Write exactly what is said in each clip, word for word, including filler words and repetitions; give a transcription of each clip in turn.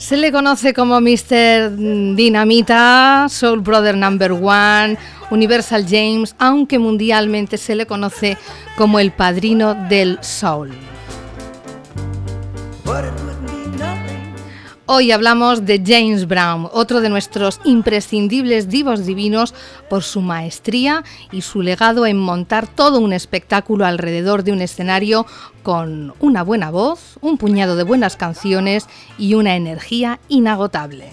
Se le conoce como mister Dinamita, Soul Brother Number One, Universal James, aunque mundialmente se le conoce como el padrino del soul. Hoy hablamos de James Brown, otro de nuestros imprescindibles divos divinos por su maestría y su legado en montar todo un espectáculo alrededor de un escenario con una buena voz, un puñado de buenas canciones y una energía inagotable.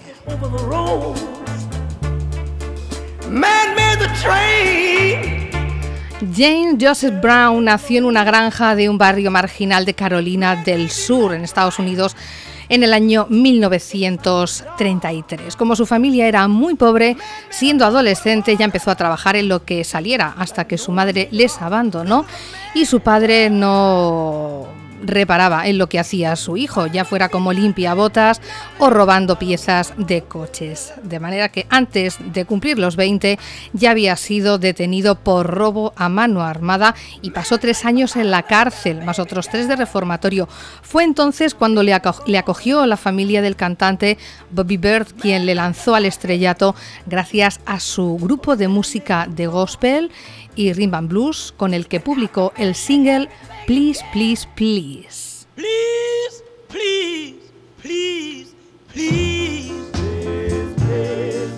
James Joseph Brown nació en una granja de un barrio marginal de Carolina del Sur, en Estados Unidos, en el año mil novecientos treinta y tres. Como su familia era muy pobre, siendo adolescente ya empezó a trabajar en lo que saliera, hasta que su madre les abandonó y su padre no reparaba en lo que hacía su hijo, ya fuera como limpiabotas o robando piezas de coches. De manera que antes de cumplir los veinte ya había sido detenido por robo a mano armada y pasó tres años en la cárcel, más otros tres de reformatorio. Fue entonces cuando le, aco- le acogió la familia del cantante Bobby Bird, quien le lanzó al estrellato gracias a su grupo de música de gospel y rhythm and blues, con el que publicó el single Please, Please, Please. Please, please, please, please. Please,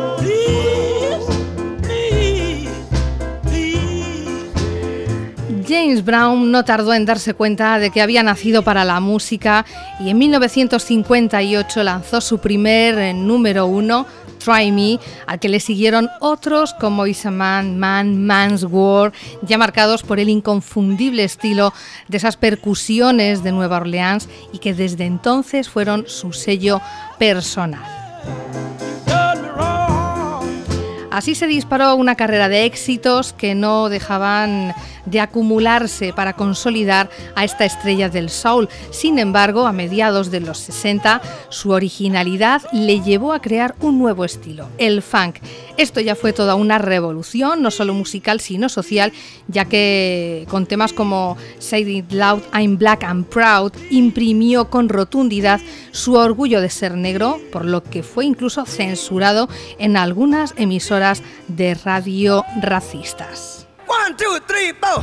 please, please. James Brown no tardó en darse cuenta de que había nacido para la música y en mil novecientos cincuenta y ocho lanzó su primer eh, número uno, Try Me, al que le siguieron otros como Is a Man, Man, Man's War, ya marcados por el inconfundible estilo de esas percusiones de Nueva Orleans y que desde entonces fueron su sello personal. Así se disparó una carrera de éxitos que no dejaban de acumularse para consolidar a esta estrella del soul. Sin embargo, a mediados de los sesenta, su originalidad le llevó a crear un nuevo estilo, el funk. Esto ya fue toda una revolución, no solo musical, sino social, ya que con temas como Say It Loud, I'm Black and Proud, imprimió con rotundidad su orgullo de ser negro, por lo que fue incluso censurado en algunas emisoras de radio racistas. One, two, three, four.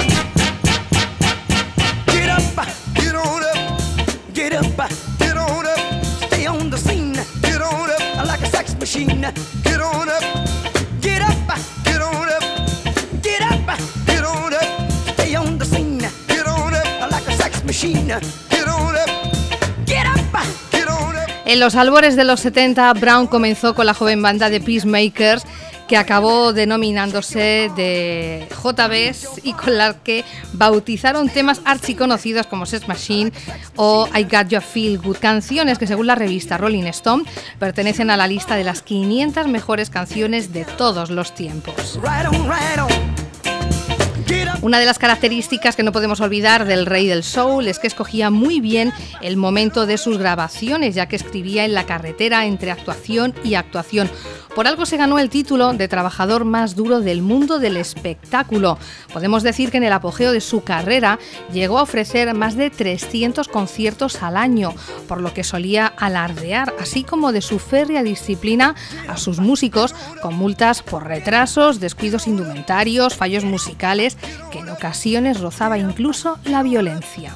Get up, get on up, get up, get on up. Stay on the scene, get on up like a sex machine. Get on up, get up, get on up, get up, get on up. Stay on the scene, get on up like a sex machine. Get on up, get up, get on up. En los albores de los setenta, Brown comenzó con la joven banda de Peacemakers, que acabó denominándose de J Bs y con la que bautizaron temas archiconocidos como Sex Machine o I Got You Feel Good, canciones que según la revista Rolling Stone pertenecen a la lista de las quinientas mejores canciones de todos los tiempos. Right on, right on. Una de las características que no podemos olvidar del rey del soul es que escogía muy bien el momento de sus grabaciones, ya que escribía en la carretera entre actuación y actuación. Por algo se ganó el título de trabajador más duro del mundo del espectáculo. Podemos decir que en el apogeo de su carrera llegó a ofrecer más de trescientos conciertos al año, por lo que solía alardear, así como de su férrea disciplina a sus músicos, con multas por retrasos, descuidos indumentarios, fallos musicales, que en ocasiones rozaba incluso la violencia.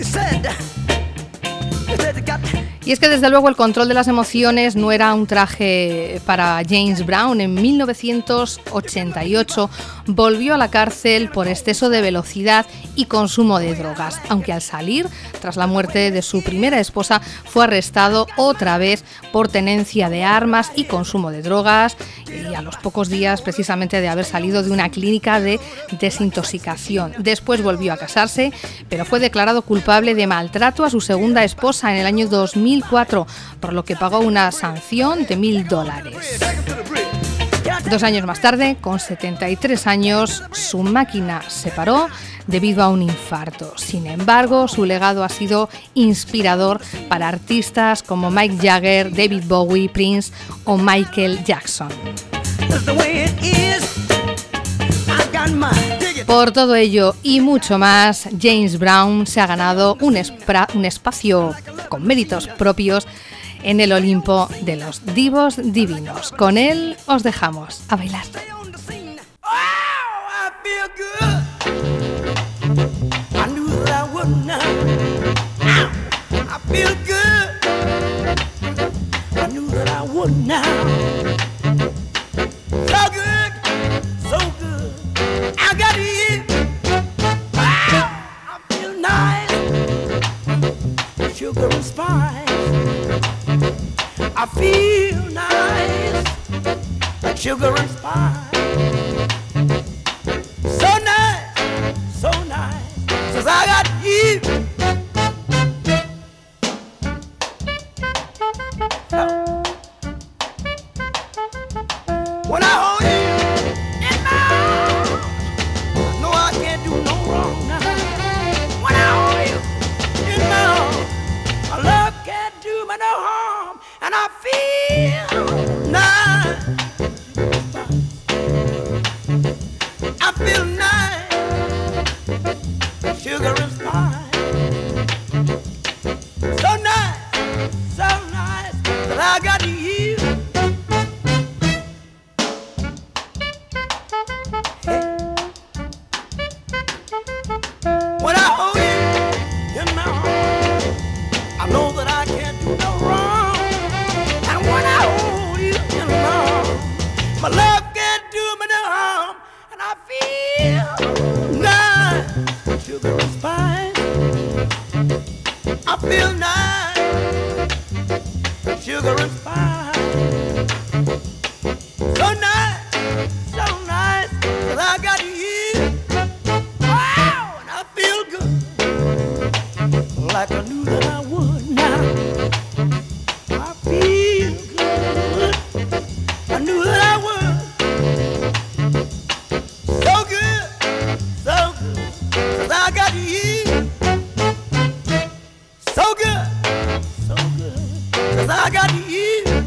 Y es que desde luego el control de las emociones no era un traje para James Brown. En mil novecientos ochenta y ocho volvió a la cárcel por exceso de velocidad y consumo de drogas, aunque al salir, tras la muerte de su primera esposa, fue arrestado otra vez por tenencia de armas y consumo de drogas, y a los pocos días precisamente de haber salido de una clínica de desintoxicación. Después volvió a casarse, pero fue declarado culpable de maltrato a su segunda esposa en el año dos mil cuatro, por lo que pagó una sanción de mil dólares. Dos años más tarde, con setenta y tres años, su máquina se paró debido a un infarto. Sin embargo, su legado ha sido inspirador para artistas como Mick Jagger, David Bowie, Prince o Michael Jackson. Por todo ello y mucho más, James Brown se ha ganado un, espra- un espacio con méritos propios en el Olimpo de los divos divinos. Con él os dejamos a bailar. Sugar and spice. I feel nice, like sugar and spice. So nice, so nice, since I got you. When I hold you in my arms, I know I can't do no wrong now. When I hold you in my arms, my love can't do me no harm, and I feel nice. I feel nice, sugar and spice. So nice, so nice that I got you. Hey. When I hold you in my arms, I know that I can't do no wrong. And when I hold you in my arms, my love can't do me no harm. And I feel nice, sugar and spice. I feel nice, sugar and spice. So nice, so nice that I got you. Wow, and I feel good, like I knew that I would now. I feel good, I knew that I would. So good, so good, 'cause I got you. So good, so good, 'cause I got you.